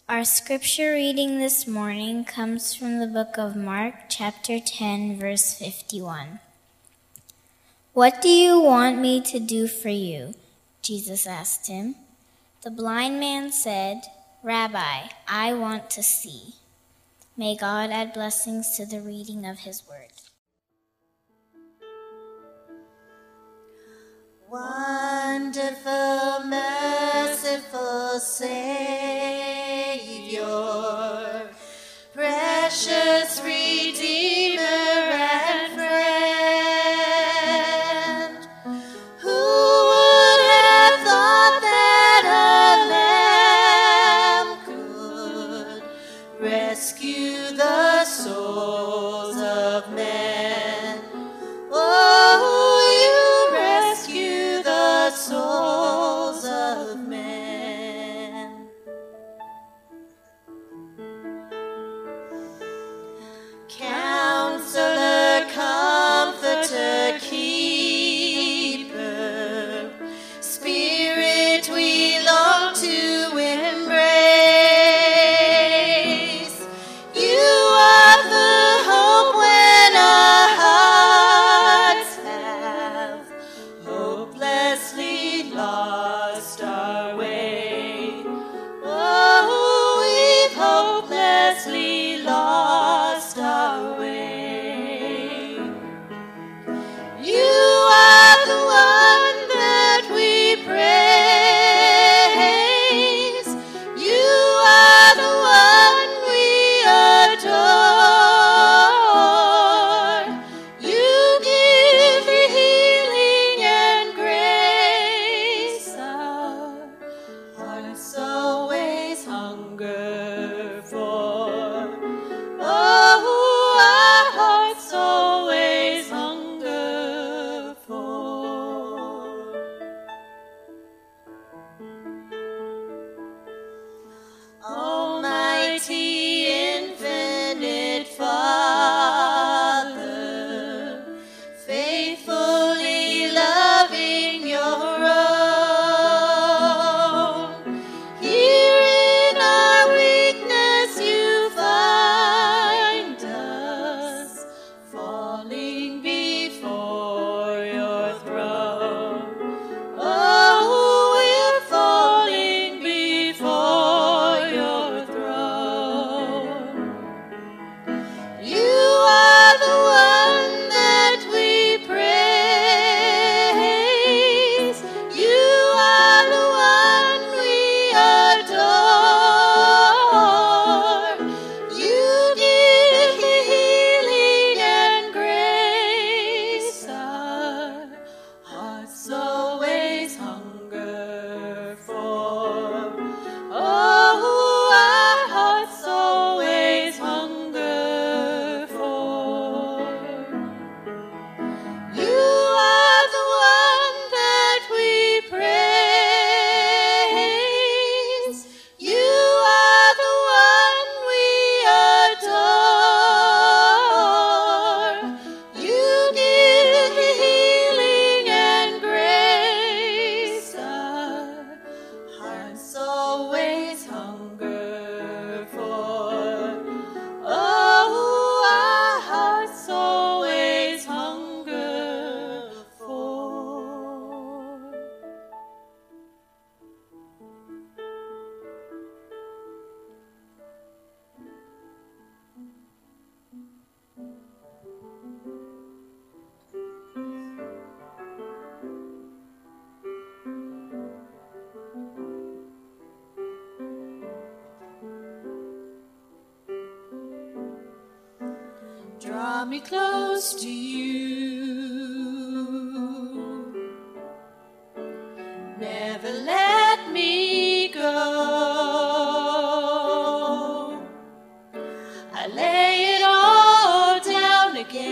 Our scripture reading this morning comes from the book of Mark, chapter 10, verse 51. "What do you want me to do for you?" Jesus asked him. The blind man said, "Rabbi, I want to see." May God add blessings to the reading of his word. Wonderful, merciful Savior, precious Redeemer and friend, who would have thought that a lamb could rescue the souls of men? Oh, souls of men. Counselor, Comforter, Keeper, Spirit we long to embrace. You are the hope when our hearts have hopelessly lost our way. Oh, we've hopelessly lost our way. You are the one that we praise. You are the one we adore. You give healing and grace. Our hearts always hunger for. Oh, our hearts always hunger for. Almighty, infinite Father, faithfully loving your own. Here in our weakness you find us, falling before your throne. Oh, we're falling before your throne. You are the one that we praise. You are the one we adore. You give healing and grace. Our hearts always hunger for. Oh, our hearts always hunger for. You are the one that we praise. You are the one we adore. You give healing and grace. Our hearts always hunger for. Oh, our hearts always hunger for. Draw me close to you. Never let me go. I lay it all down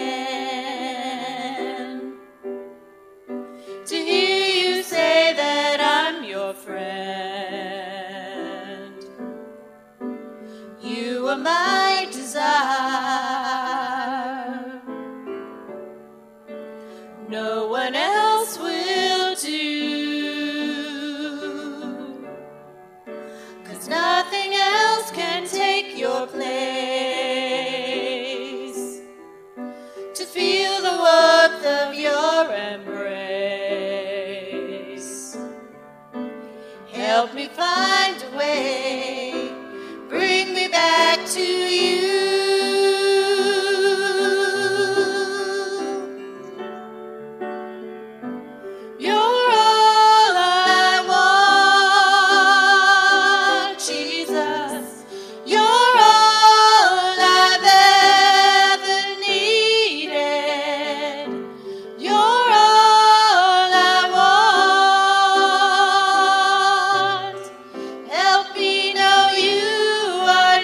again to hear you say that I'm your friend. You are my desire. No one else will do. 'Cause nothing else me find a way. Bring me back to you. You're all I want, Jesus. You're all I've ever needed. You're all I want. Help me know you are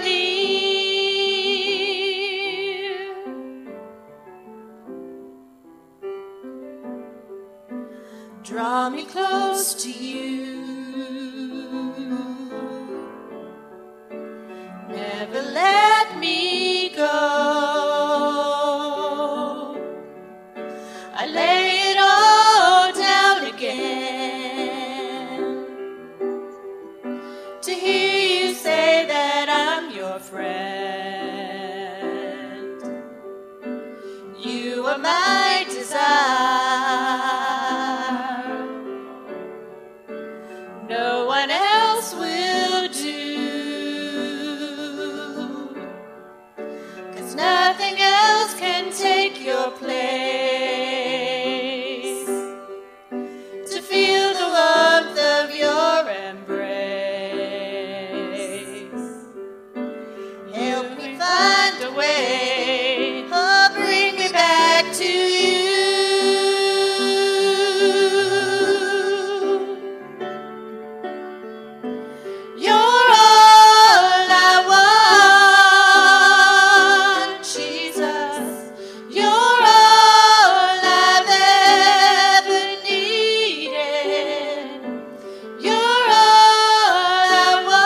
near. Draw me close to you. Never let me go. I lay it all down again to hear you say that I'm your friend. You are my desire. No one else will do. 'Cause nothing else can take your place. To feel the warmth of your embrace. Help me find a way. Oh, bring me back to you. You're all I want, Jesus. You're all I've ever needed. You're all I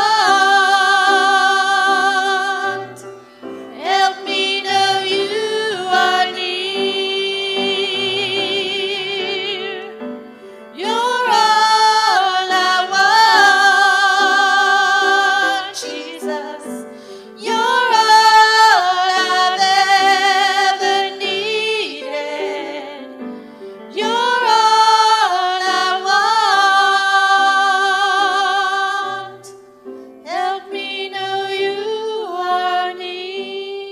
want. Help me know you are near. You're all I want, Jesus. You're all I've ever needed. You're all I want. Help me know you are near.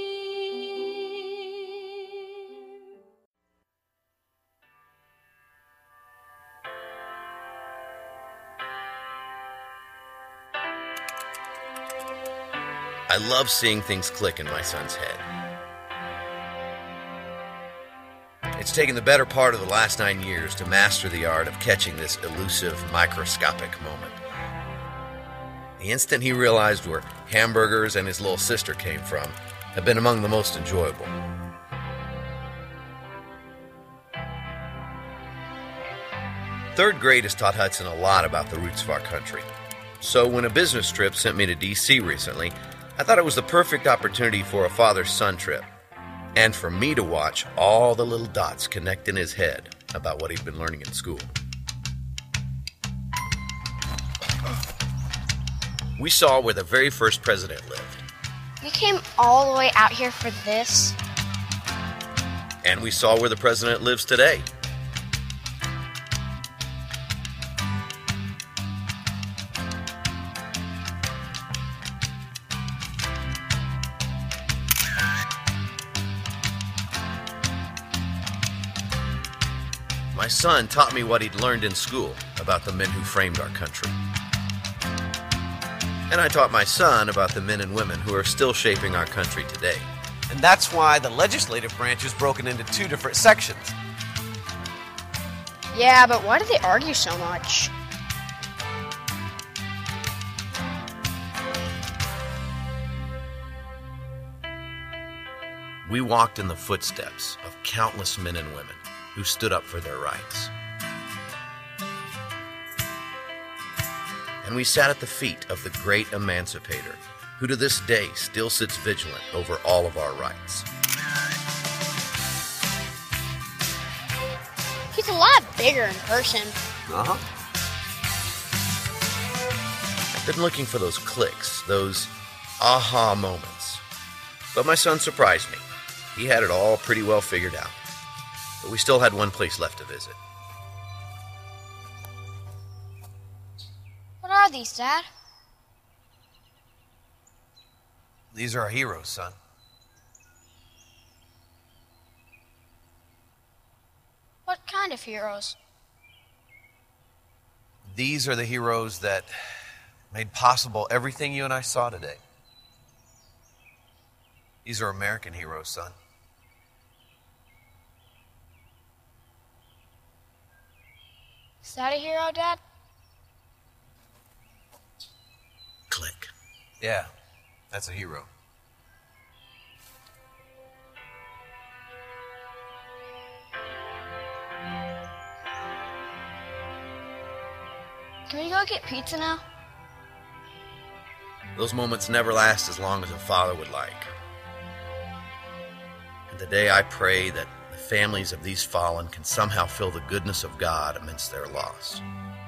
I love seeing things click in my son's head. It's taken the better part of the last 9 years to master the art of catching this elusive, microscopic moment. The instant he realized where hamburgers and his little sister came from have been among the most enjoyable. Third grade has taught Hudson a lot about the roots of our country. So when a business trip sent me to D.C. recently, I thought it was the perfect opportunity for a father-son trip, and for me to watch all the little dots connect in his head about what he'd been learning in school. We saw where the very first president lived, We came all the way out here for this. and we saw where the president lives today. My son taught me what he'd learned in school about the men who framed our country. And I taught my son about the men and women who are still shaping our country today. And that's why the legislative branch is broken into 2 different sections. Yeah, but why do they argue so much? We walked in the footsteps of countless men and women who stood up for their rights. And we sat at the feet of the great emancipator, who to this day still sits vigilant over all of our rights. He's a lot bigger in person. Uh-huh. I've been looking for those clicks, those aha moments. But my son surprised me. He had it all pretty well figured out. But we still had one place left to visit. What are these, Dad? These are our heroes, son. What kind of heroes? These are the heroes that made possible everything you and I saw today. These are American heroes, son. Is that a hero, Dad? Click. Yeah, that's a hero. Can we go get pizza now? Those moments never last as long as a father would like. And today I pray that the families of these fallen can somehow feel the goodness of God amidst their loss.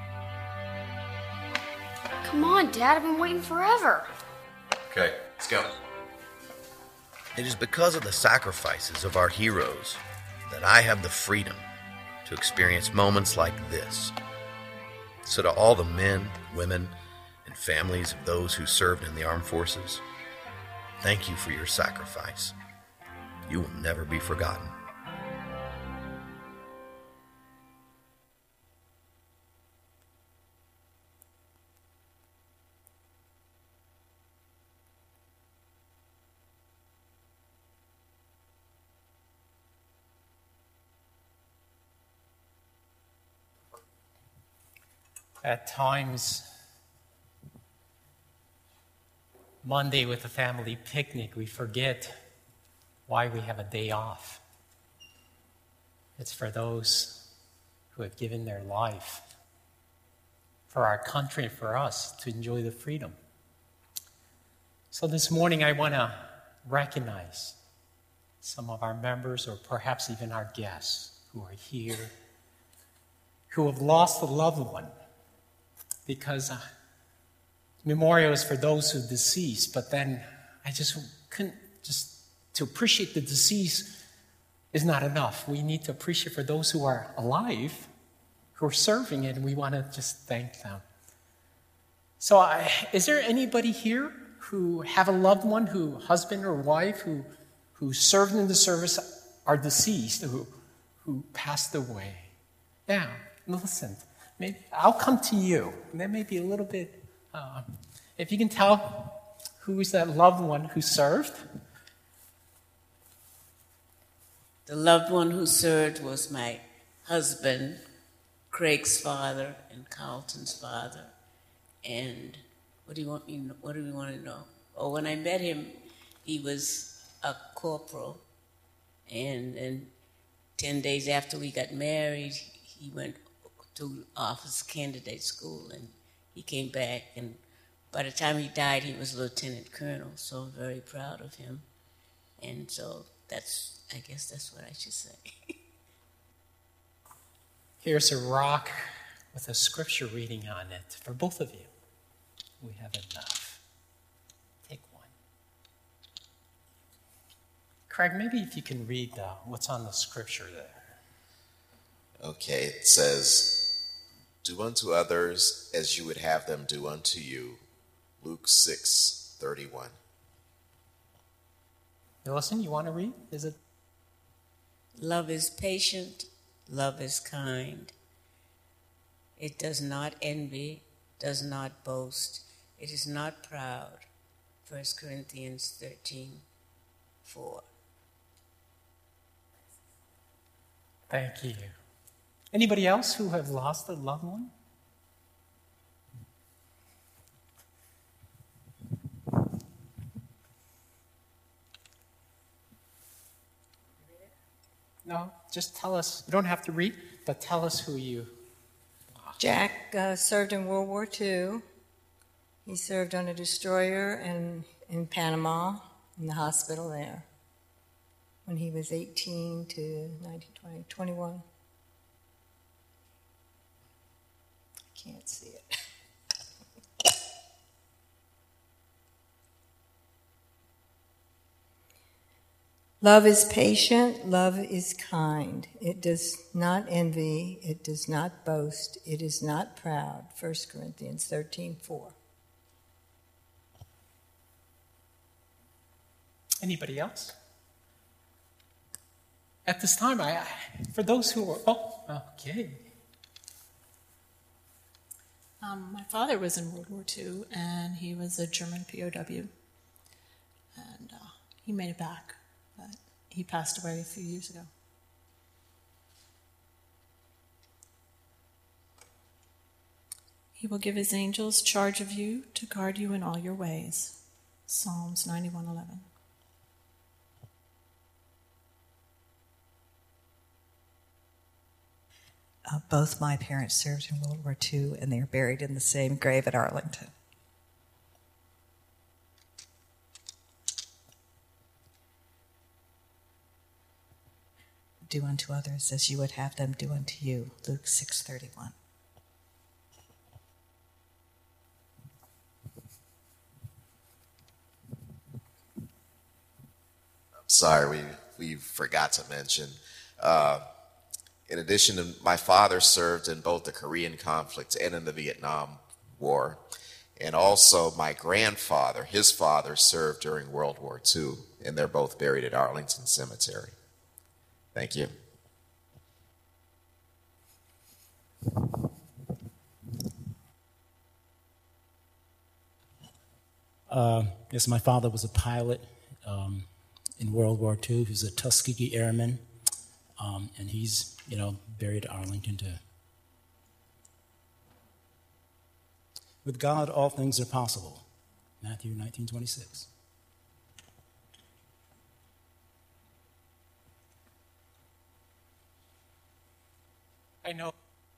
Come on, Dad. I've been waiting forever. Okay, let's go. It is because of the sacrifices of our heroes that I have the freedom to experience moments like this. So to all the men, women, and families of those who served in the armed forces, thank you for your sacrifice. You will never be forgotten. At times, Monday with the family picnic, we forget why we have a day off. It's for those who have given their life for our country and for us to enjoy the freedom. So this morning I want to recognize some of our members or perhaps even our guests who are here, who have lost a loved one. Because memorial is for those who are deceased, but then I just couldn't, just to appreciate the deceased is not enough. We need to appreciate for those who are alive, who are serving it, and we want to just thank them. So is there anybody here who have a loved one, who husband or wife, who served in the service, are deceased, who passed away? Yeah, listen. Maybe I'll come to you. And that may be a little bit, if you can tell who is that loved one who served. The loved one who served was my husband, Craig's father, and Carlton's father. And what do we want to know? Oh, when I met him, he was a corporal. And then 10 days after we got married, he went to office candidate school, and he came back, and by the time he died, he was lieutenant colonel, so I'm very proud of him. And so I guess that's what I should say. Here's a rock with a scripture reading on it for both of you. We have enough. Take one. Craig, maybe if you can read what's on the scripture there. Okay, it says, "Do unto others as you would have them do unto you." Luke 6:31. Listen, you want to read? Is it? Love is patient, love is kind. It does not envy, does not boast, it is not proud. 1 Corinthians 13:4. Thank you. Anybody else who have lost a loved one? No, just tell us. You don't have to read, but tell us who you are. Jack served in World War II. He served on a destroyer in Panama, in the hospital there, when he was 18 to 19, 21. Can't see it. Love is patient, love is kind. It does not envy, it does not boast, it is not proud. 1 Corinthians 13:4. Anybody else? At this time, for those who are, okay. My father was in World War II, and he was a German POW. And he made it back, but he passed away a few years ago. He will give his angels charge of you to guard you in all your ways. Psalms 91:11. Both my parents served in World War II, and they are buried in the same grave at Arlington. Do unto others as you would have them do unto you. Luke 6:31. Sorry, we forgot to mention. In addition to my father served in both the Korean conflict and in the Vietnam War. And also my grandfather, his father, served during World War II. And they're both buried at Arlington Cemetery. Thank you. Yes, my father was a pilot in World War II. He was a Tuskegee Airman. And he's, buried at Arlington too. With God, all things are possible. Matthew 19:26. I know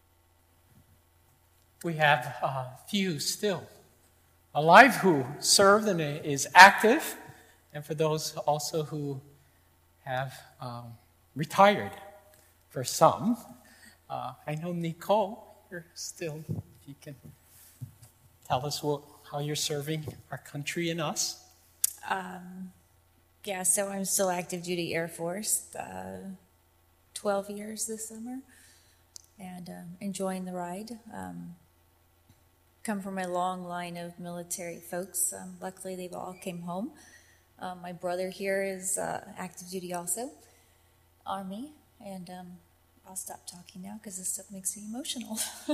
we have a few still alive who served and is active, and for those also who have retired. For some, I know Nicole, you're still, if you can tell us how you're serving our country and us. Yeah, so I'm still active duty Air Force, 12 years this summer, and enjoying the ride. Come from a long line of military folks. Luckily, they've all came home. My brother here is active duty also, Army, and I'll stop talking now because this stuff makes me emotional.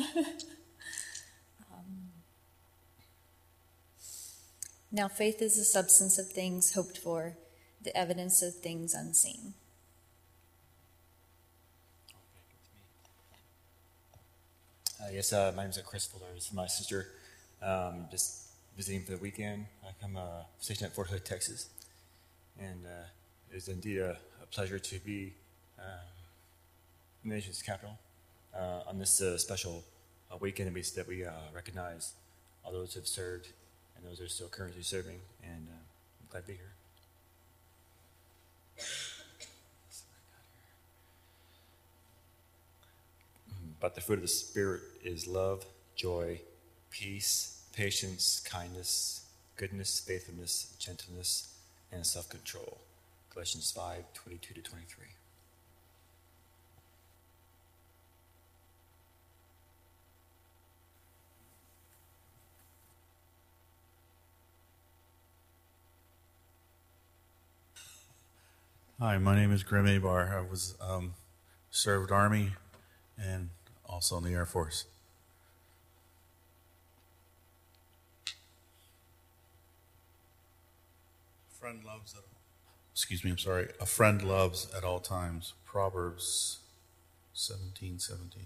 Now, faith is the substance of things hoped for, the evidence of things unseen. Yes, my name is Chris Fuller. This is my sister. Just visiting for the weekend. I come stationed at Fort Hood, Texas. And it is indeed a pleasure to be in the nation's capital on this special weekend that we recognize all those who have served and those who are still currently serving. And I'm glad to be here. But the fruit of the Spirit is love, joy, peace, patience, kindness, goodness, faithfulness, gentleness, and self-control. Galatians 5:22-23. Hi, my name is Grim Abar. I was served Army and also in the Air Force. A friend loves at all times. Proverbs 17:17.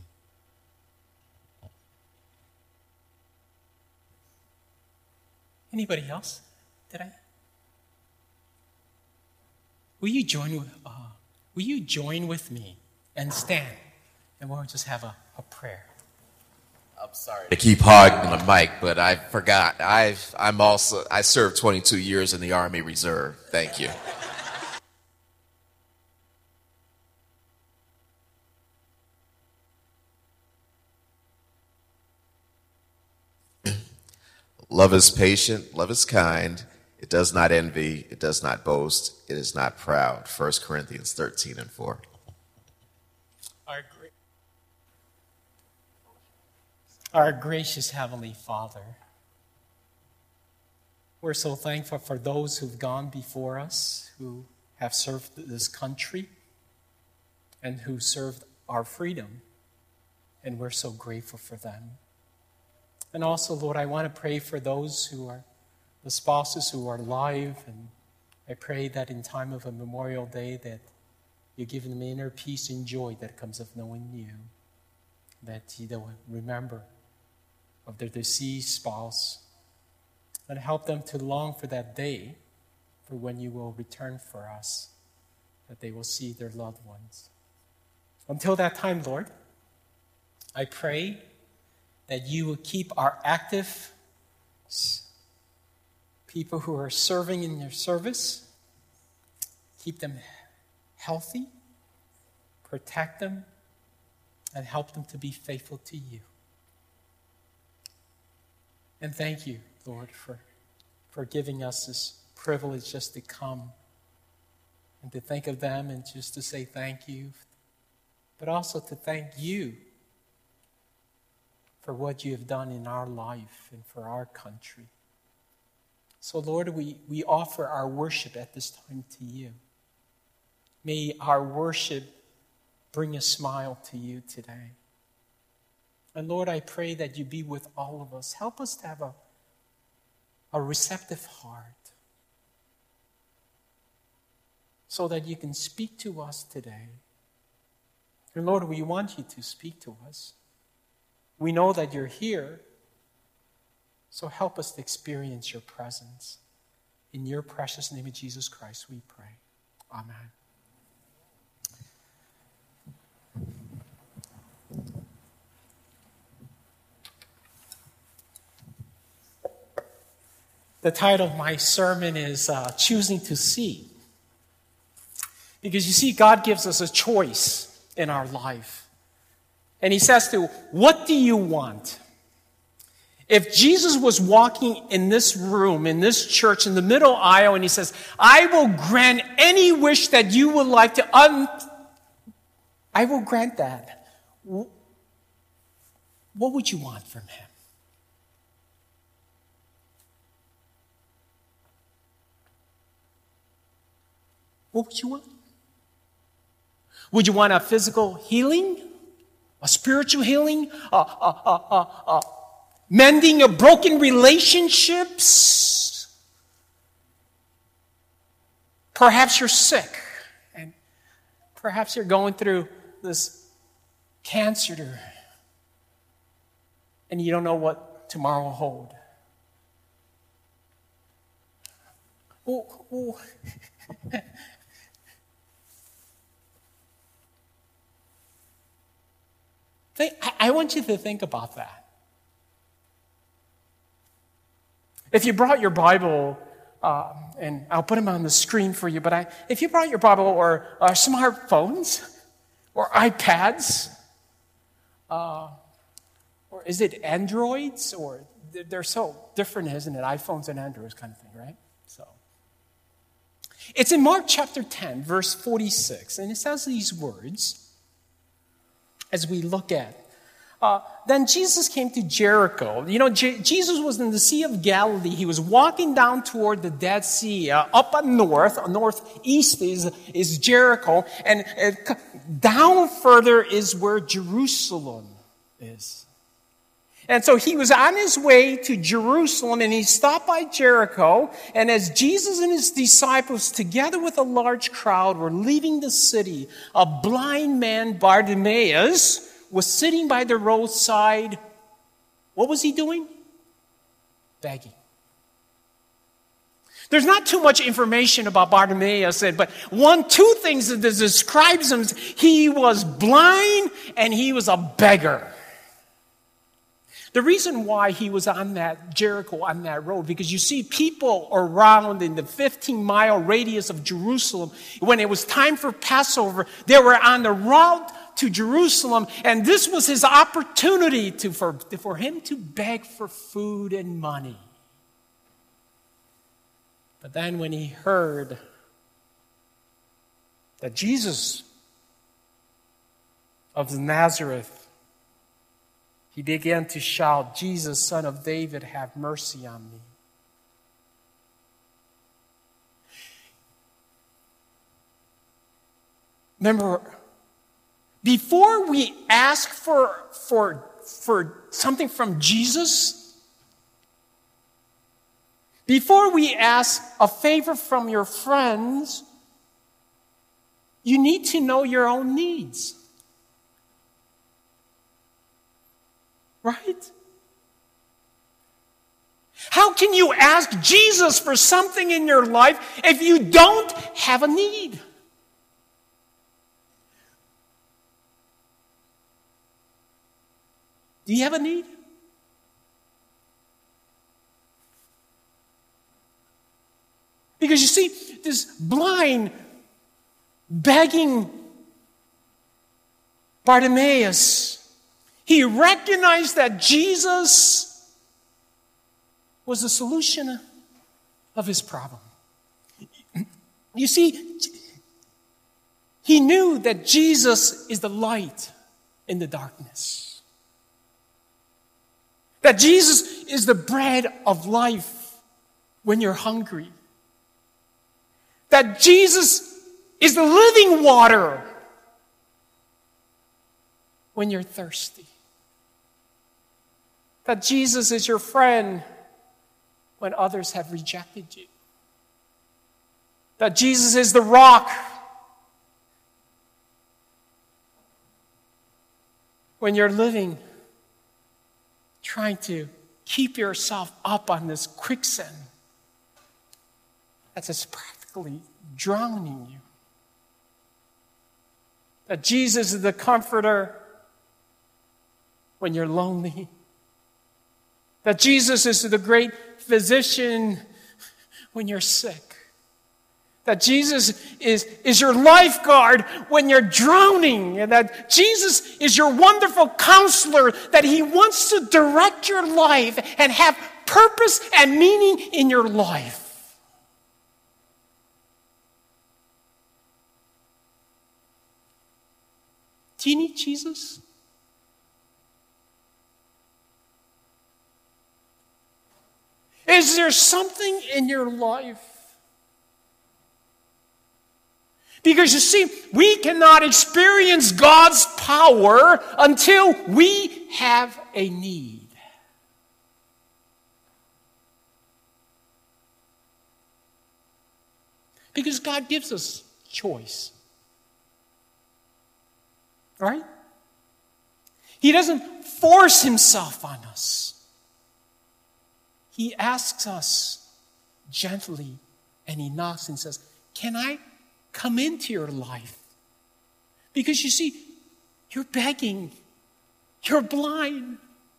Anybody else? Did I? Will you join with me and stand, and we'll just have a prayer. I'm sorry to keep hogging the mic, but I forgot. I served 22 years in the Army Reserve. Thank you. Love is patient, love is kind, It does not envy. It does not boast. It is not proud. 1 Corinthians 13:4. Our gracious Heavenly Father, we're so thankful for those who've gone before us, who have served this country, and who served our freedom. And we're so grateful for them. And also, Lord, I want to pray for those who are the spouses who are alive. And I pray that in time of a Memorial Day that you give them inner peace and joy that comes of knowing you. That they'll remember of their deceased spouse, and help them to long for that day, for when you will return for us, that they will see their loved ones. Until that time, Lord, I pray that you will keep our active people who are serving in your service, keep them healthy, protect them, and help them to be faithful to you. And thank you, Lord, for giving us this privilege just to come and to think of them and just to say thank you, but also to thank you for what you have done in our life and for our country. So, Lord, we offer our worship at this time to you. May our worship bring a smile to you today. And Lord, I pray that you be with all of us. Help us to have a receptive heart so that you can speak to us today. And Lord, we want you to speak to us. We know that you're here, so help us to experience your presence. In your precious name of Jesus Christ, we pray. Amen. The title of my sermon is Choosing to See. Because you see, God gives us a choice in our life. And he says to, what do you want? If Jesus was walking in this room, in this church, in the middle aisle, and he says, I will grant any wish that you would like to, I will grant that. What would you want from him? What would you want? Would you want a physical healing? A spiritual healing? Mending of broken relationships? Perhaps you're sick. And perhaps you're going through this cancer. And you don't know what tomorrow will hold. Oh. I want you to think about that. If you brought your Bible, and I'll put them on the screen for you, but if you brought your Bible or smartphones or iPads, or is it Androids? Or they're so different, isn't it? iPhones and Androids kind of thing, right? So it's in Mark chapter 10, verse 46, and it says these words. As we look at, then Jesus came to Jericho. You know, Jesus was in the Sea of Galilee. He was walking down toward the Dead Sea. Up northeast is Jericho, and down further is where Jerusalem is. And so he was on his way to Jerusalem, and he stopped by Jericho. And as Jesus and his disciples, together with a large crowd, were leaving the city, a blind man, Bartimaeus, was sitting by the roadside. What was he doing? Begging. There's not too much information about Bartimaeus, but two things that describes him: he was blind and he was a beggar. The reason why he was on that Jericho, on that road, because you see people around in the 15-mile radius of Jerusalem, when it was time for Passover, they were on the route to Jerusalem, and this was his opportunity for him to beg for food and money. But then when he heard that Jesus of Nazareth, he began to shout, "Jesus, Son of David, have mercy on me." Remember, before we ask for something from Jesus, before we ask a favor from your friends, you need to know your own needs. Right? How can you ask Jesus for something in your life if you don't have a need? Do you have a need? Because you see, this blind, begging Bartimaeus, he recognized that Jesus was the solution of his problem. You see, he knew that Jesus is the light in the darkness. That Jesus is the bread of life when you're hungry. That Jesus is the living water when you're thirsty. That Jesus is your friend when others have rejected you. That Jesus is the rock when you're living, trying to keep yourself up on this quicksand that's just practically drowning you. That Jesus is the comforter when you're lonely. That Jesus is the great physician when you're sick. That Jesus is your lifeguard when you're drowning. And that Jesus is your wonderful counselor, that he wants to direct your life and have purpose and meaning in your life. Do you need Jesus? Is there something in your life? Because you see, we cannot experience God's power until we have a need. Because God gives us choice. Right? He doesn't force himself on us. He asks us gently, and he knocks and says, "Can I come into your life?" Because you see, you're begging. You're blind.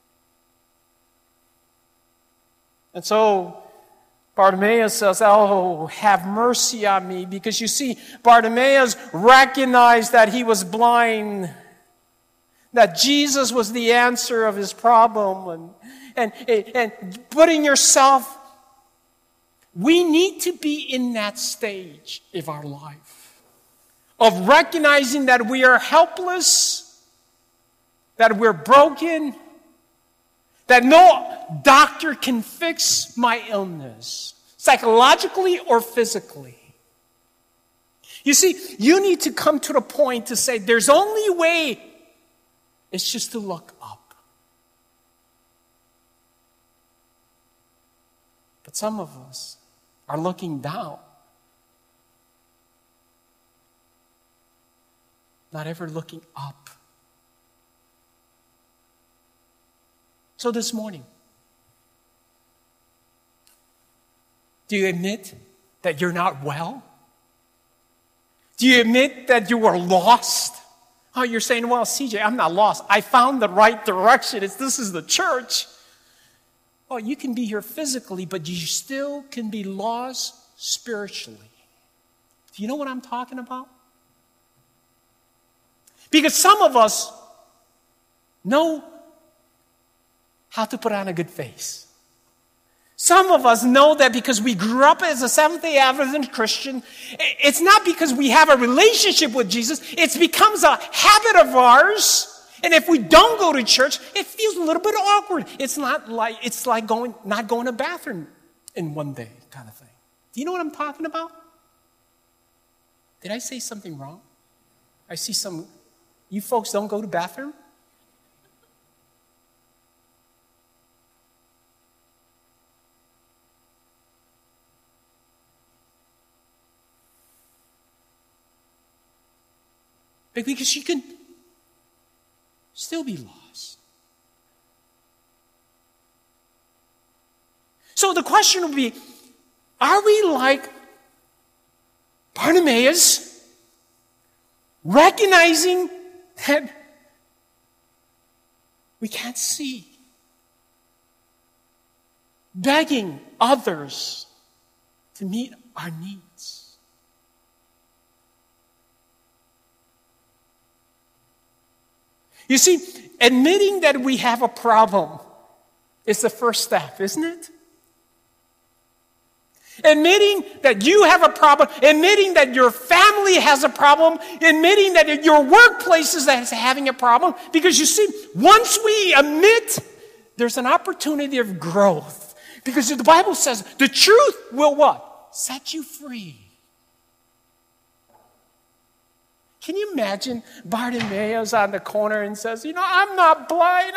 And so Bartimaeus says, "Oh, have mercy on me." Because you see, Bartimaeus recognized that he was blind, that Jesus was the answer of his problem. And putting yourself, we need to be in that stage of our life, of recognizing that we are helpless, that we're broken, that no doctor can fix my illness, psychologically or physically. You see, you need to come to the point to say, there's only way, it's just to look up. But some of us are looking down, not ever looking up. So this morning, do you admit that you're not well? Do you admit that you were lost? Oh, you're saying, "Well, CJ, I'm not lost. I found the right direction. This is the church." Well, you can be here physically, but you still can be lost spiritually. Do you know what I'm talking about? Because some of us know how to put on a good face. Some of us know that because we grew up as a Seventh-day Adventist Christian. It's not because we have a relationship with Jesus. It becomes a habit of ours. And if we don't go to church, it feels a little bit awkward. It's like not going to the bathroom in one day kind of thing. Do you know what I'm talking about? Did I say something wrong? I see you folks don't go to the bathroom? Because you can still be lost. So the question would be, are we like Bartimaeus, recognizing that we can't see, begging others to meet our needs? You see, admitting that we have a problem is the first step, isn't it? Admitting that you have a problem, admitting that your family has a problem, admitting that your workplace is having a problem. Because you see, once we admit, there's an opportunity of growth. Because the Bible says the truth will what? Set you free. Can you imagine Bartimaeus on the corner and says, I'm not blind.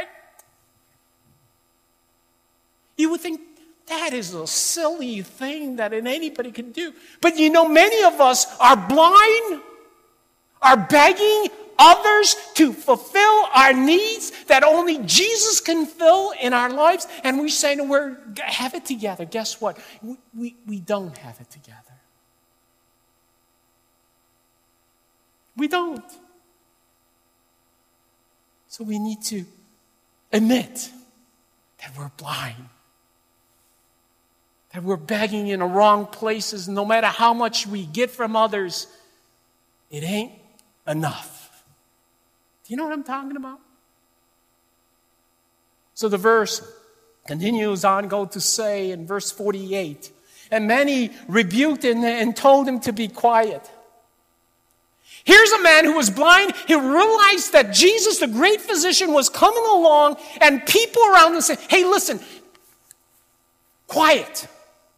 You would think that is a silly thing that anybody can do. But many of us are blind, are begging others to fulfill our needs that only Jesus can fill in our lives. And we say, we have it together. Guess what? We don't have it together. We don't. So we need to admit that we're blind, that we're begging in the wrong places. No matter how much we get from others, it ain't enough. Do you know what I'm talking about? So the verse continues on, go to say in verse 48, and many rebuked him and told him to be quiet. Here's a man who was blind. He realized that Jesus, the great physician, was coming along, and people around him said, hey, listen, quiet.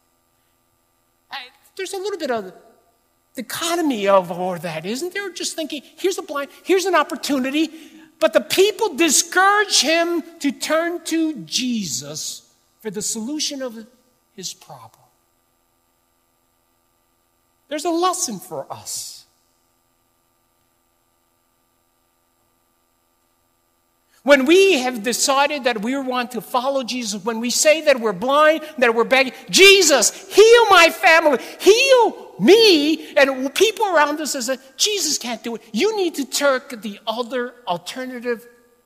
There's a little bit of dichotomy of all that, isn't there? Just thinking, here's an opportunity. But the people discourage him to turn to Jesus for the solution of his problem. There's a lesson for us. When we have decided that we want to follow Jesus, when we say that we're blind, that we're begging, Jesus, heal my family, heal me, and people around us say, Jesus can't do it. You need to take the other alternative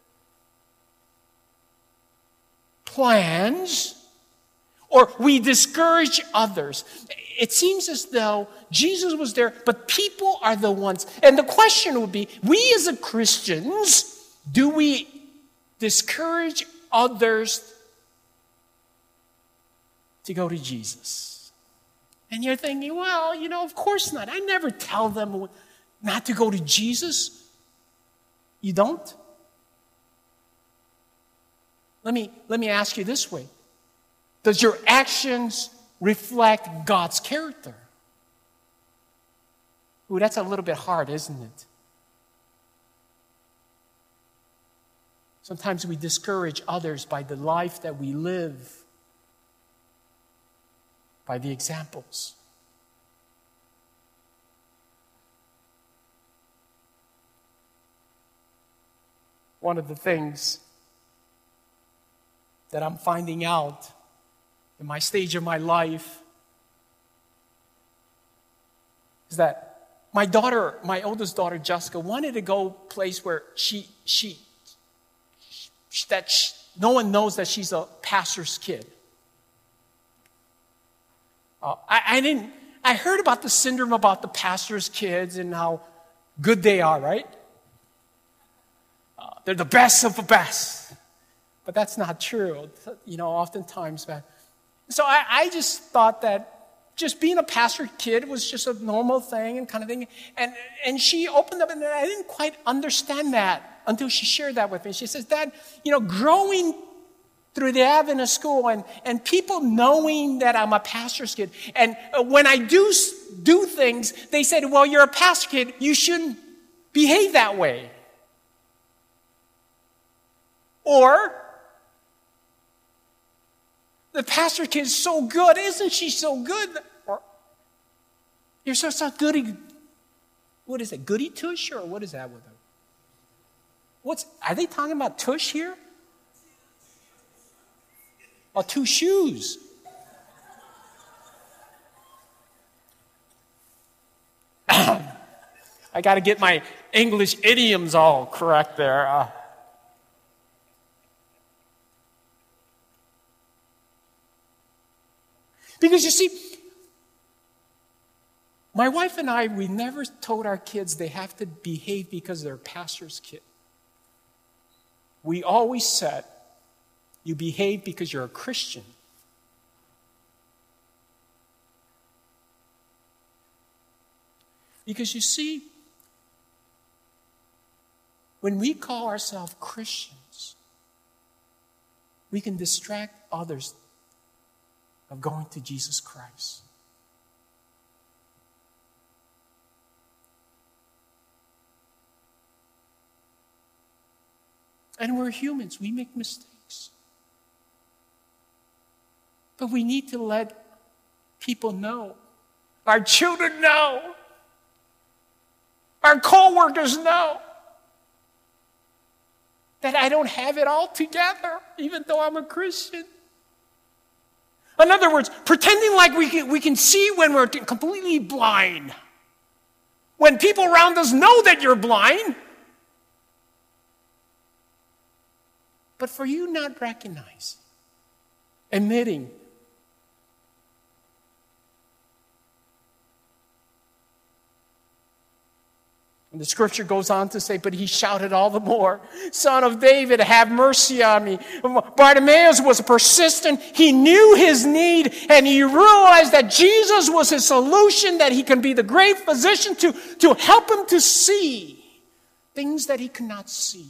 plans, or we discourage others. It seems as though Jesus was there, but people are the ones. And the question would be, we as Christians, do we discourage others to go to Jesus? And you're thinking, well, of course not. I never tell them not to go to Jesus. You don't? Let me ask you this way. Does your actions reflect God's character? Ooh, that's a little bit hard, isn't it? Sometimes we discourage others by the life that we live, by the examples. One of the things that I'm finding out in my stage of my life is that my oldest daughter, Jessica, wanted to go a place where no one knows that she's a pastor's kid. I heard about the syndrome about the pastor's kids and how good they are, right? They're the best of the best. But that's not true. Oftentimes, So I just thought that just being a pastor kid was just a normal thing and kind of thing. And she opened up, and I didn't quite understand that until she shared that with me. She says, Dad, growing through the Adventist school and people knowing that I'm a pastor's kid. And when I do things, they said, well, you're a pastor kid. You shouldn't behave that way. Or, the pastor kid is so good. Isn't she so good? Or, you're such a goody. What is it? Goody tush? Or what is that with them? Are they talking about tush here? Or two shoes? I got to get my English idioms all correct there. Because you see, my wife and I, we never told our kids they have to behave because they're a pastor's kid. We always said, you behave because you're a Christian. Because you see, when we call ourselves Christians, we can distract others of going to Jesus Christ. And we're humans. We make mistakes. But we need to let people know. Our children know. Our co-workers know that I don't have it all together, even though I'm a Christian. In other words, pretending like we can see when we're completely blind. When people around us know that you're blind. But for you not recognizing, admitting, and the scripture goes on to say, but he shouted all the more, Son of David, have mercy on me. Bartimaeus was persistent. He knew his need, and he realized that Jesus was his solution, that he can be the great physician to help him to see things that he could not see.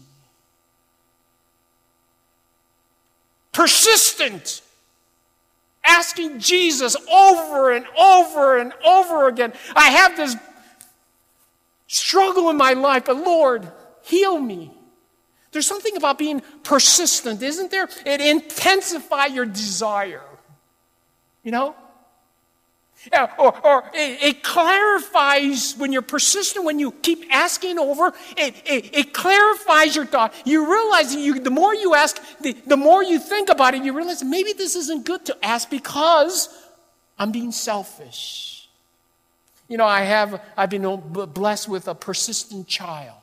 Persistent. Asking Jesus over and over and over again. I have this struggle in my life, but Lord, heal me. There's something about being persistent, isn't there? It intensifies your desire. You know? Or it clarifies when you're persistent, when you keep asking over, it clarifies your thought. You realize that the more you ask, the more you think about it, you realize maybe this isn't good to ask because I'm being selfish. You know, I've been blessed with a persistent child.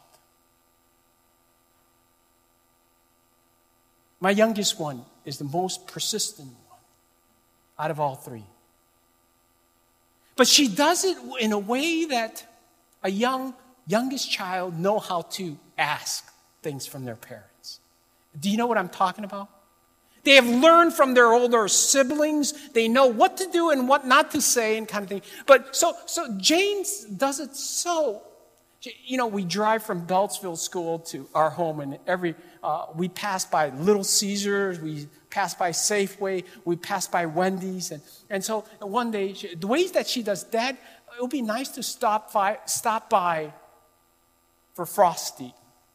My youngest one is the most persistent one out of all three. But she does it in a way that a youngest child know how to ask things from their parents. Do you know what I'm talking about? They have learned from their older siblings. They know what to do and what not to say and kind of thing. But so Jane does it so. You know, we drive from Beltsville School to our home, and we pass by Little Caesars, we pass by Safeway, we pass by Wendy's, and so one day, the ways that she does, Dad, it would be nice to stop by for Frosty.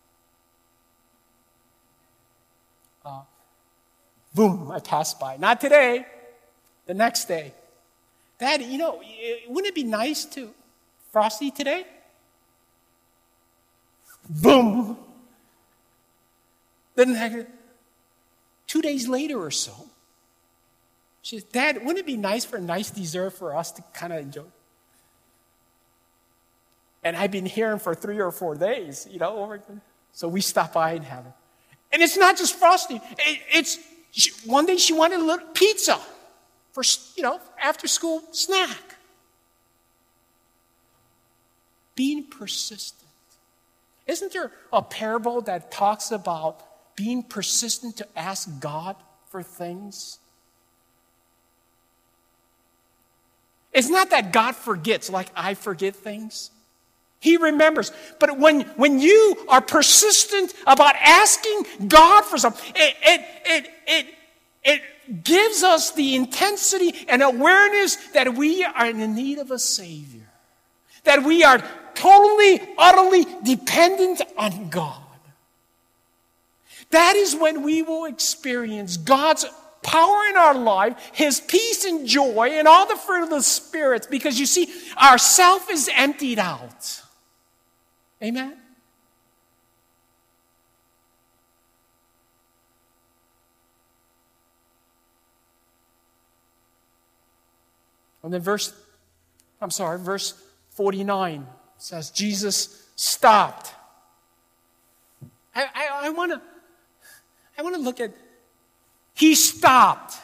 Boom, I passed by. Not today, the next day. Dad, you know, wouldn't it be nice to Frosty today? Boom. Then 2 days later or so, she says, Dad, wouldn't it be nice for a nice dessert for us to kind of enjoy? And I've been hearing for 3 or 4 days, you know, so we stop by and have it. And it's not just Frosty. One day she wanted a little pizza for, you know, after school snack. Being persistent. Isn't there a parable that talks about being persistent to ask God for things? It's not that God forgets like I forget things. He remembers. But when you are persistent about asking God for something, it gives us the intensity and awareness that we are in need of a Savior. That we are totally, utterly dependent on God. That is when we will experience God's power in our life, His peace and joy, and all the fruit of the Spirit. Because you see, our self is emptied out. Amen? And then verse 49 says, Jesus stopped. I want to look at, He stopped.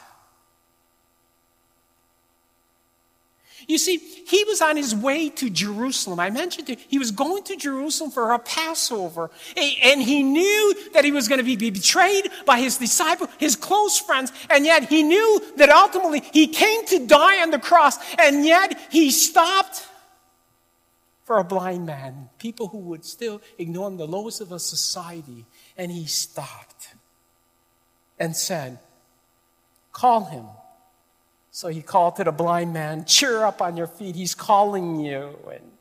You see, He was on His way to Jerusalem. I mentioned to you, He was going to Jerusalem for a Passover. And He knew that He was going to be betrayed by His disciples, His close friends. And yet He knew that ultimately He came to die on the cross. And yet He stopped for a blind man. People who would still ignore Him, the lowest of a society. And He stopped and said, call him. So He called to the blind man, cheer up on your feet, He's calling you.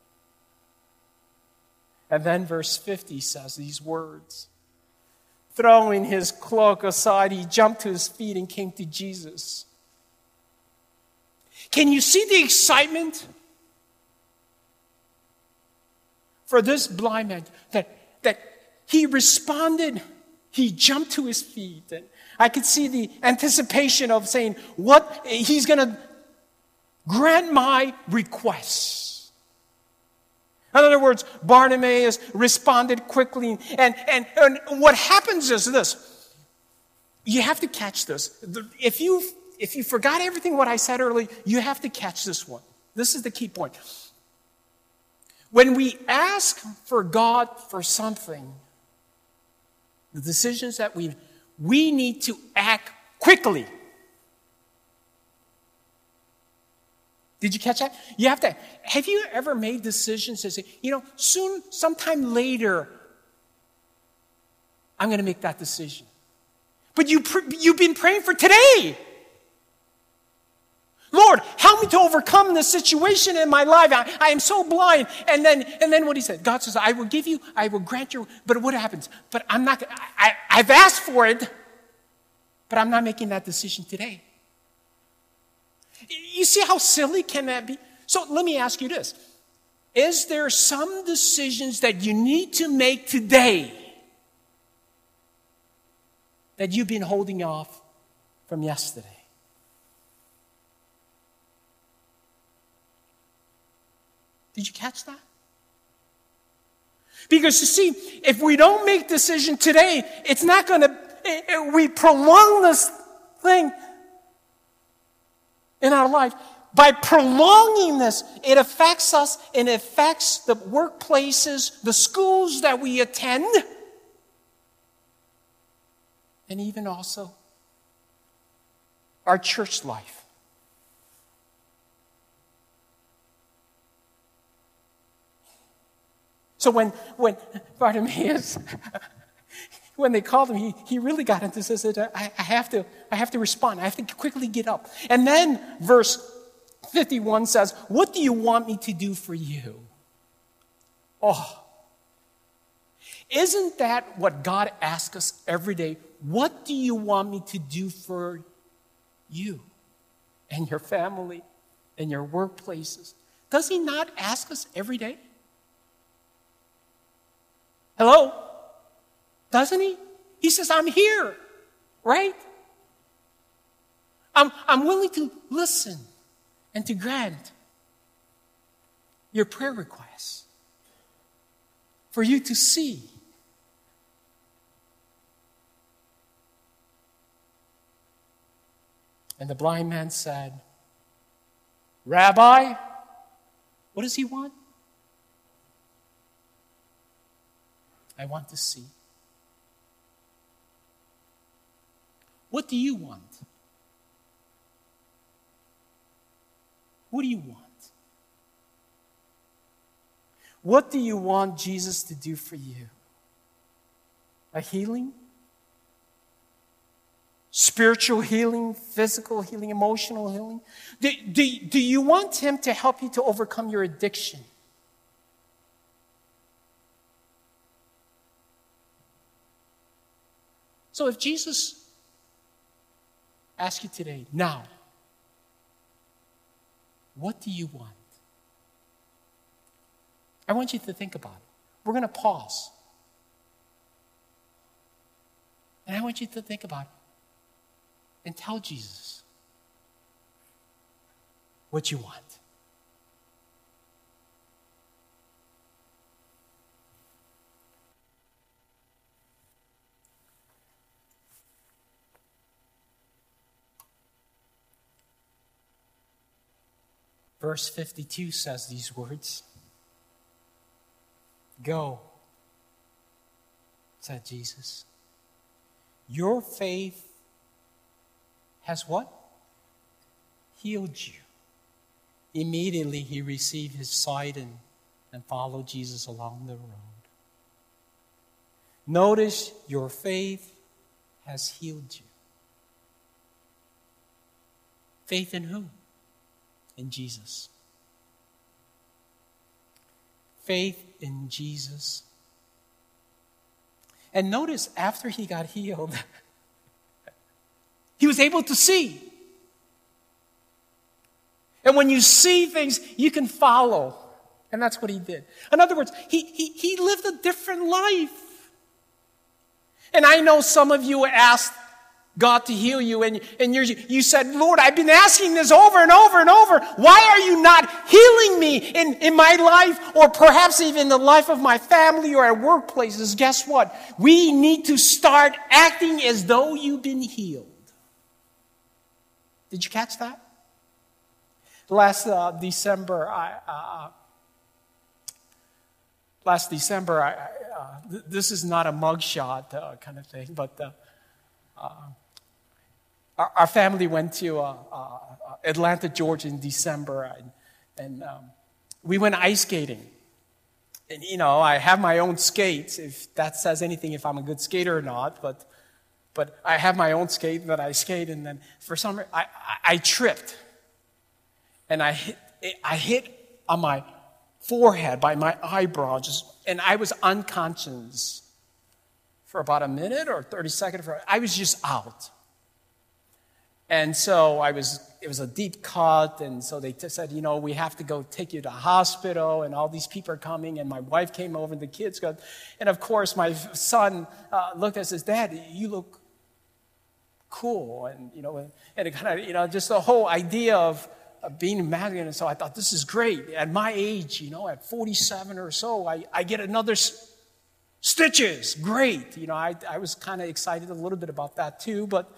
And then verse 50 says these words. Throwing his cloak aside, he jumped to his feet and came to Jesus. Can you see the excitement for this blind man? That he responded, he jumped to his feet. And I could see the anticipation of saying, what? He's going to grant my requests. In other words, Bartimaeus responded quickly. And what happens is this. You have to catch this. If you forgot everything what I said earlier, you have to catch this one. This is the key point. When we ask for God for something, the decisions that we need to act quickly. Did you catch that? Have you ever made decisions that say, soon, sometime later, I'm going to make that decision. But you've been praying for today. Lord, help me to overcome this situation in my life. I am so blind. And then what He said, God says, I will grant you. But what happens? But I've asked for it, but I'm not making that decision today. You see how silly can that be? So let me ask you this. Is there some decisions that you need to make today that you've been holding off from yesterday? Did you catch that? Because you see, if we don't make decision today, it's not going to, we prolong this thing in our life. By prolonging this, it affects us and it affects the workplaces, the schools that we attend, and even also our church life. So when Bartimaeus, when they called him, he really got into this. I have to respond. I have to quickly get up. And then verse 51 says, what do you want me to do for you? Oh, isn't that what God asks us every day? What do you want me to do for you and your family and your workplaces? Does He not ask us every day? Hello? Doesn't He? He says, I'm here, right? I'm willing to listen and to grant your prayer requests for you to see. And the blind man said, Rabbi, what does he want? I want to see. What do you want? What do you want? What do you want Jesus to do for you? A healing? Spiritual healing, physical healing, emotional healing? Do you want Him to help you to overcome your addiction? So if Jesus asks you today, now, what do you want? I want you to think about it. We're going to pause. And I want you to think about it and tell Jesus what you want. Verse 52 says these words. Go, said Jesus. Your faith has what? Healed you. Immediately he received his sight and followed Jesus along the road. Notice your faith has healed you. Faith in who? In Jesus. Faith in Jesus. And notice after he got healed, he was able to see. And when you see things, you can follow. And that's what he did. In other words, he lived a different life. And I know some of you asked God to heal you, and you said, Lord, I've been asking this over and over and over. Why are you not healing me in my life, or perhaps even in the life of my family or at workplaces? Guess what? We need to start acting as though you've been healed. Did you catch that? Last December, this is not a mugshot kind of thing, but our family went to Atlanta, Georgia in December, and we went ice skating. And, I have my own skates, if that says anything, if I'm a good skater or not, but I have my own skate that I skate, and then for some reason, I tripped. And I hit on my forehead by my eyebrow, and I was unconscious for about a minute or 30 seconds. I was just out. And so it was a deep cut, and so they said, we have to go take you to the hospital, and all these people are coming, and my wife came over, and the kids got, and of course my son looked at us and says, Dad, you look cool, and it kind of, just the whole idea of being married, and so I thought, this is great. At my age, at 47 or so, I get another stitches. Great. I was kind of excited a little bit about that too, but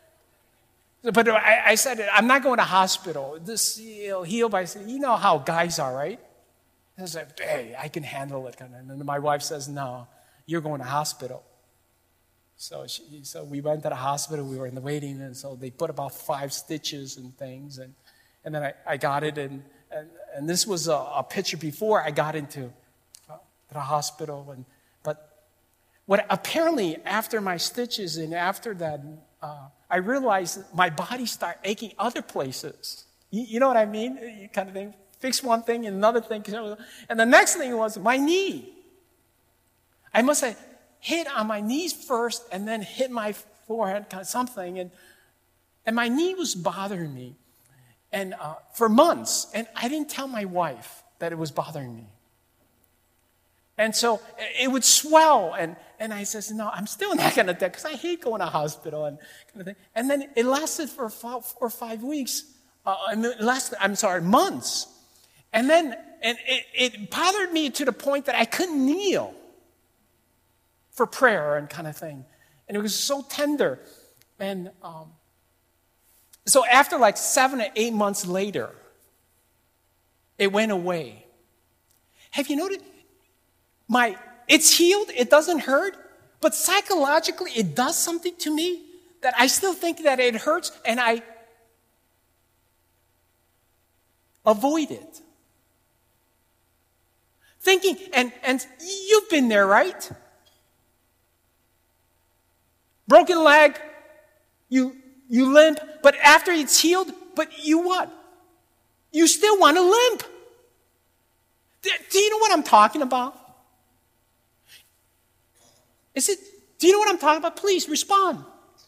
I said, I'm not going to hospital. This healed by, how guys are, right? I was like, hey, I can handle it. And then my wife says, no, you're going to hospital. So we went to the hospital. We were in the waiting, and so they put about 5 stitches and things, and then I got it, and this was a picture before I got into the hospital, but what apparently after my stitches and after that, I realized that my body started aching other places. You know what I mean? You kind of thing. Fix one thing and another thing. And the next thing was my knee. I must have hit on my knees first and then hit my forehead, kind of something. And my knee was bothering me and for months. And I didn't tell my wife that it was bothering me. And so it would swell, and I says, no, I'm still not going to do it, because I hate going to hospital and kind of thing. And then it lasted for 4 or 5 weeks, months. And then it bothered me to the point that I couldn't kneel for prayer and kind of thing. And it was so tender. And so after like 7 or 8 months later, it went away. Have you noticed? It's healed, it doesn't hurt, but psychologically it does something to me that I still think that it hurts, and avoid it. Thinking, and you've been there, right? Broken leg, you limp, but after it's healed, but you what? You still want to limp. Do you know what I'm talking about? Do you know what I'm talking about? Please respond.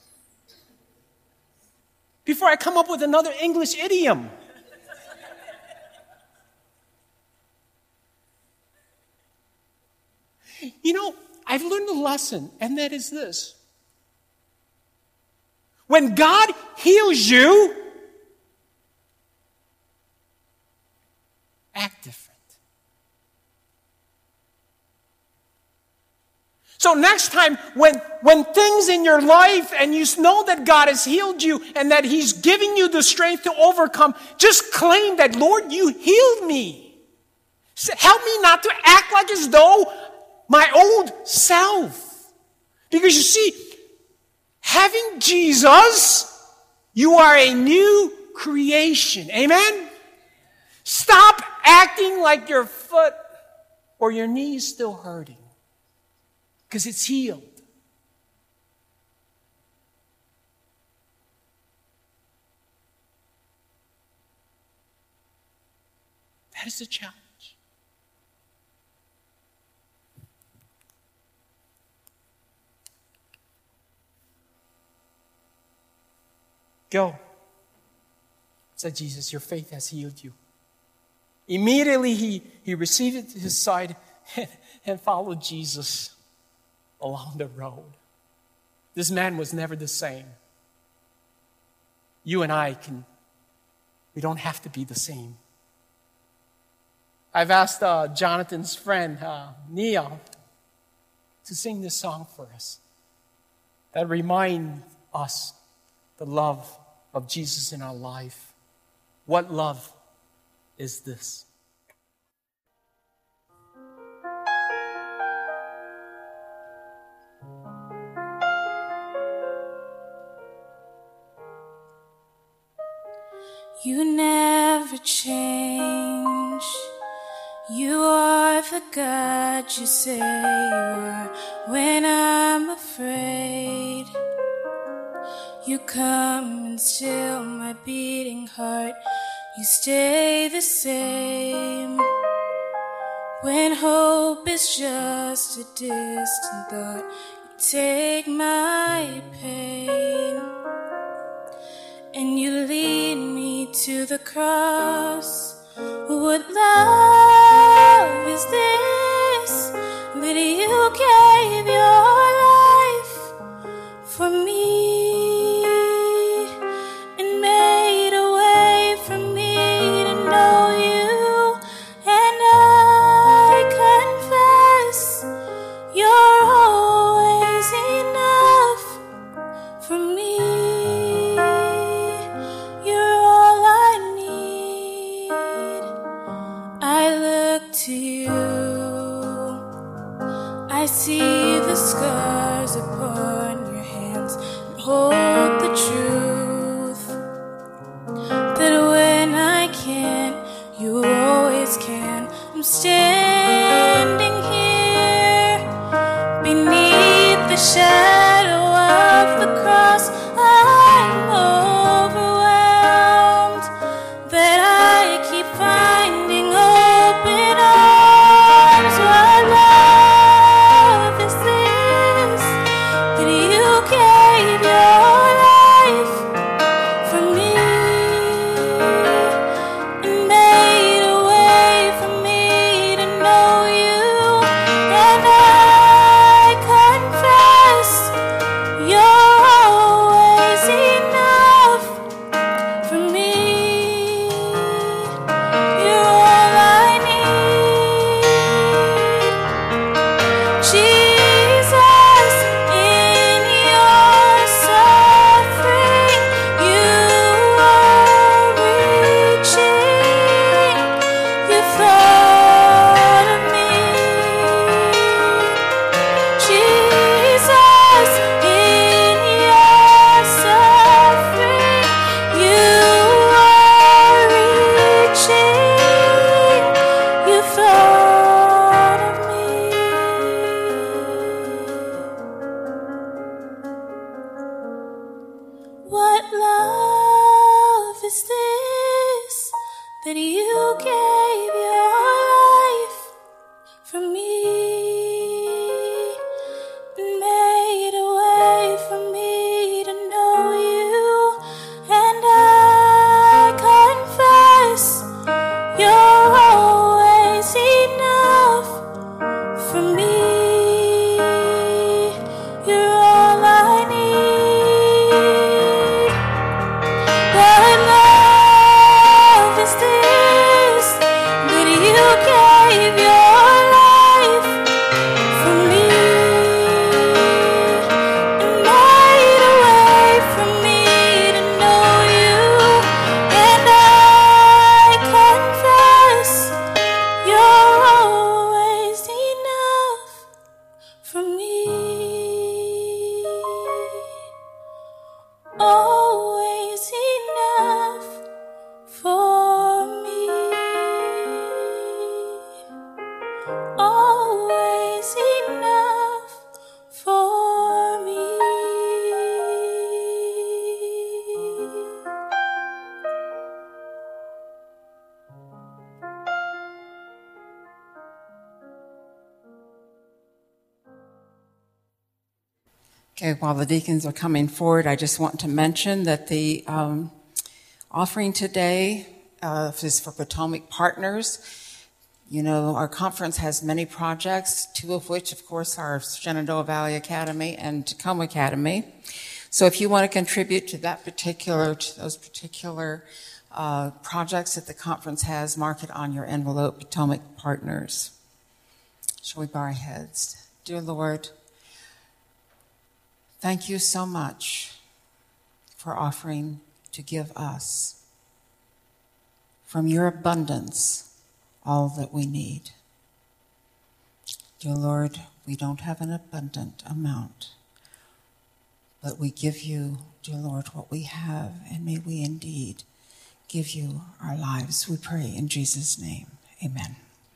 Before I come up with another English idiom. You know, I've learned a lesson, and that is this. When God heals you, act different. So next time, when things in your life and you know that God has healed you and that He's giving you the strength to overcome, just claim that, Lord, you healed me. Help me not to act like as though my old self. Because you see, having Jesus, you are a new creation. Amen? Stop acting like your foot or your knee is still hurting. Because it's healed. That is the challenge. Go, said Jesus, your faith has healed you. Immediately he received his side and followed Jesus along the road. This man was never the same. You and we don't have to be the same. I've asked Jonathan's friend, Neil, to sing this song for us that reminds us the love of Jesus in our life. What love is this? You never change. You are the God you say you are. When I'm afraid, you come and still my beating heart. You stay the same. When hope is just a distant thought, you take my pain and you lead me to the cross. What love is this that you gave your life for me and made a way for me to know you? And I confess you're always enough for me. To you, I see the scars upon your hands and hold the truth that when I can't, you always can. I'm standing here beneath the shadow of the cross. I'm overwhelmed that I keep finding open arms. What love is this that you gave your life for me and made a way for me to know you? And I confess Okay, while the deacons are coming forward, I just want to mention that the offering today is for Potomac Partners. You know, our conference has many projects, two of which, of course, are Shenandoah Valley Academy and Tacoma Academy. So if you want to contribute to those particular projects that the conference has, mark it on your envelope, Potomac Partners. Shall we bow our heads? Dear Lord, thank you so much for offering to give us from your abundance all that we need. Dear Lord, we don't have an abundant amount, but we give you, dear Lord, what we have, and may we indeed give you our lives. We pray in Jesus' name. Amen.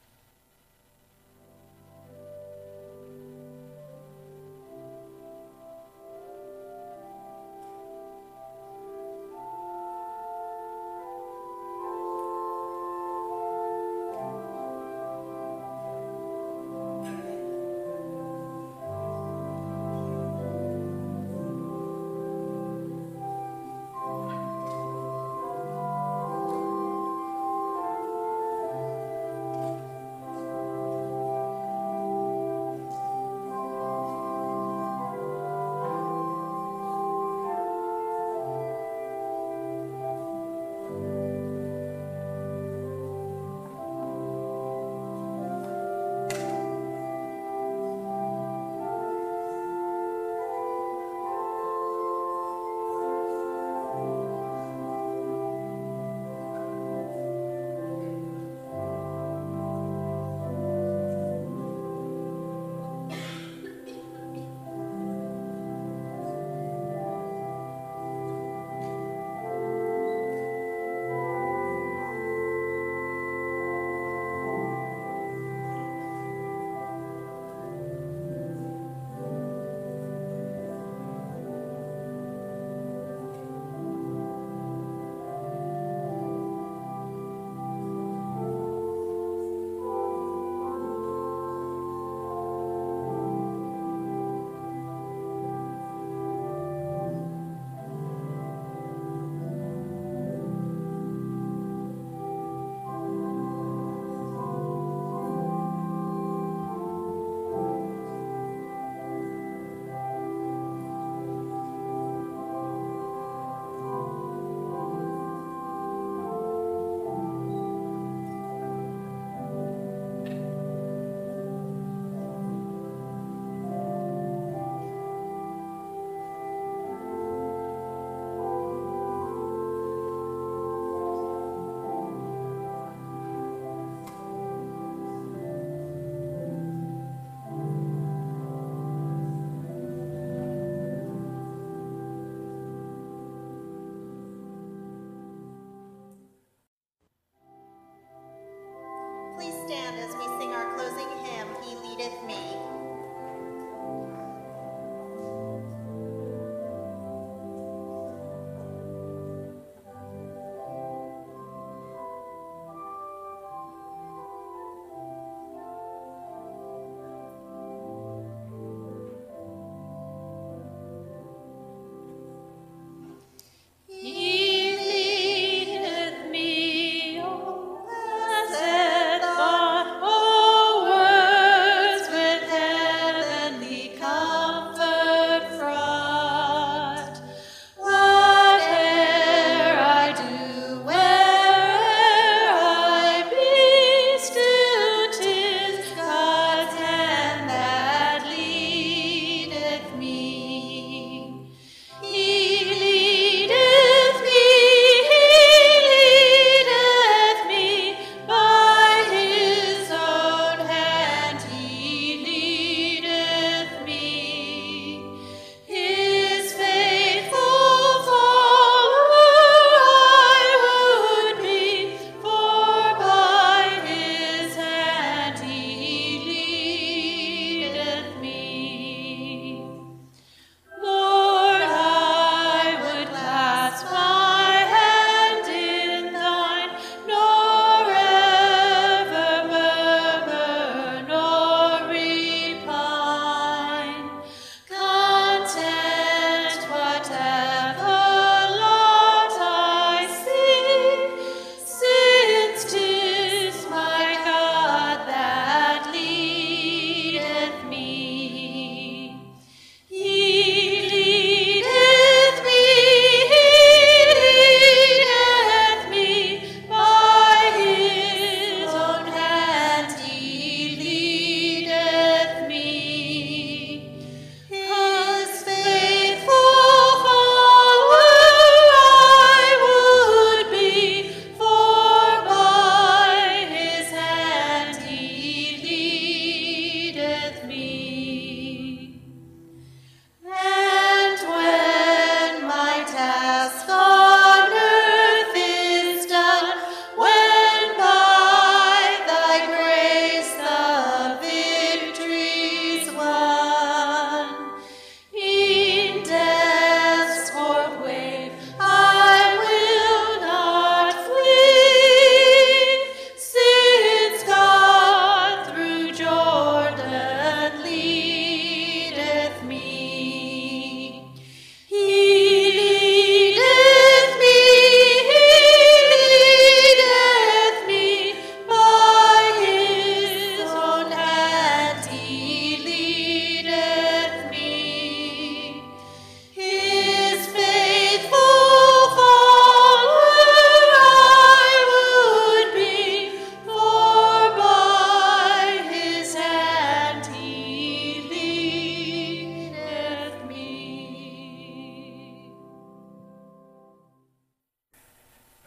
Please stand as we sing our closing hymn, He Leadeth Me. He leadeth me, O blessed thought, O words with heaven.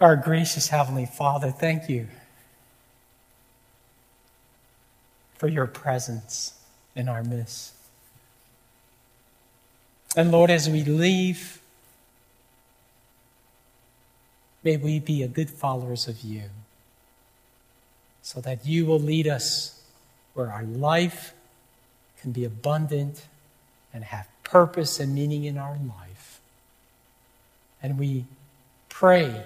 Our gracious Heavenly Father, thank you for your presence in our midst. And Lord, as we leave, may we be a good followers of you, so that you will lead us where our life can be abundant and have purpose and meaning in our life. And we pray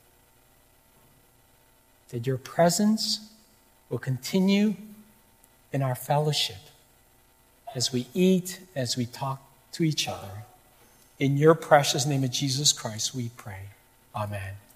that your presence will continue in our fellowship as we eat, as we talk to each other. In your precious name of Jesus Christ, we pray. Amen.